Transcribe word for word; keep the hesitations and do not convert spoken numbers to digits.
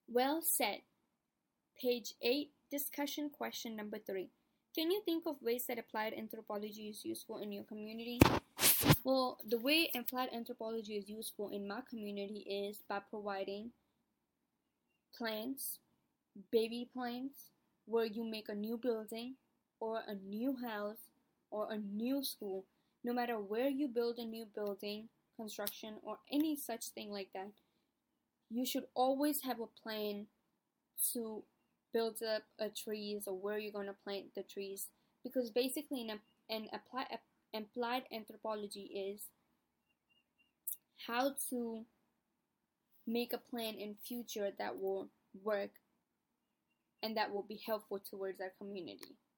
Well said. Page eight, discussion question number three. Can you think of ways that applied anthropology is useful in your community? Well, the way applied anthropology is useful in my community is by providing plans, baby plans, where you make a new building or a new house or a new school. No matter where you build a new building, construction, or any such thing like that, you should always have a plan to build up a trees or where you're going to plant the trees, because basically an, an apply, applied anthropology is how to make a plan in future that will work and that will be helpful towards our community.